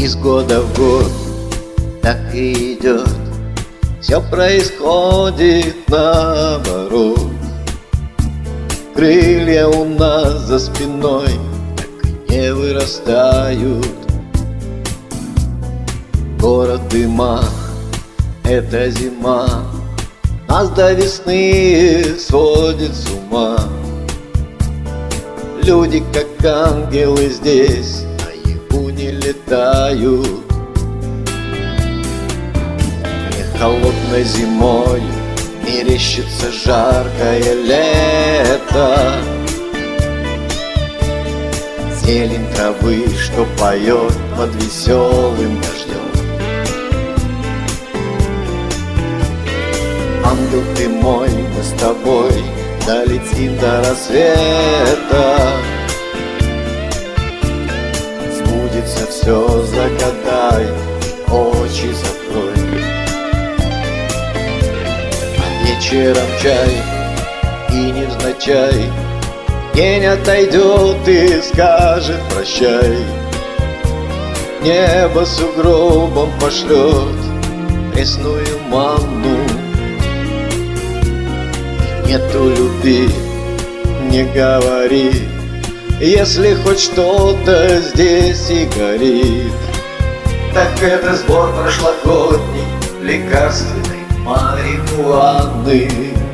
Из года в год так и идет, все происходит наоборот. Крылья у нас за спиной так и не вырастают. Город дыма, это зима, нас до весны сводит с ума. Люди, как ангелы, здесь наяву не летают. Мне холодной зимой мерещится жаркое лето. Зелень травы, что поет под веселым дождем. Ангел ты мой, мы с тобой долетим до рассвета. Сбудется все, загадай, очи закрой. А вечером чай и невзначай день отойдет и скажет прощай. Небо сугробом пошлет пресную манну. Нету любви, не говори, если хоть что-то здесь и горит. Так это сбор прошлогодний лекарственной марихуаны.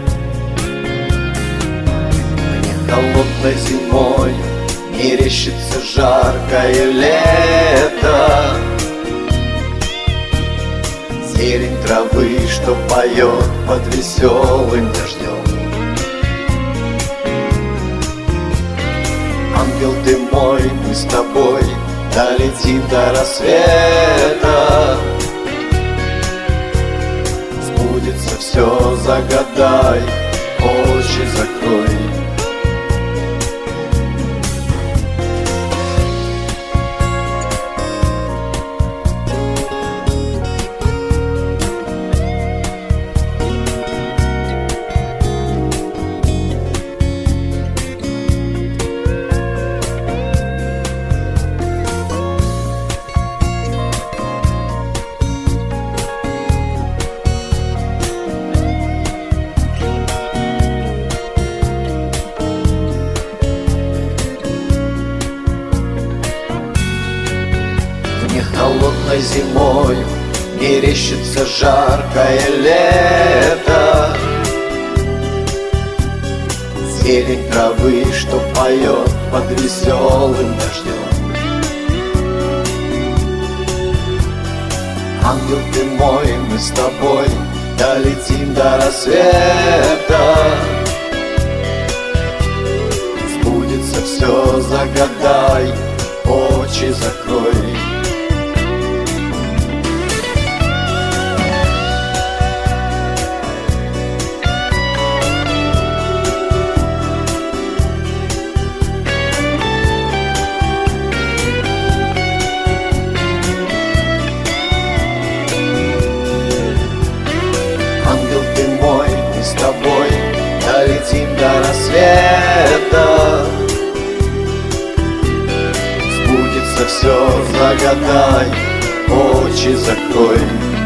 Мне холодной зимой мерещится жаркое лето. Зелень травы, что поет под веселым дождем. Ангел ты мой, мы с тобой долетим до рассвета. Сбудется все, загадай, очи закрой. Мне холодной зимой мерещится жаркое лето. Зелень травы, что поет под веселым дождем. Ангел ты мой, мы с тобой долетим до рассвета. Сбудется все, загадай, очи закрой. С тобой долетим до рассвета. Сбудется все, загадай, очи закрой.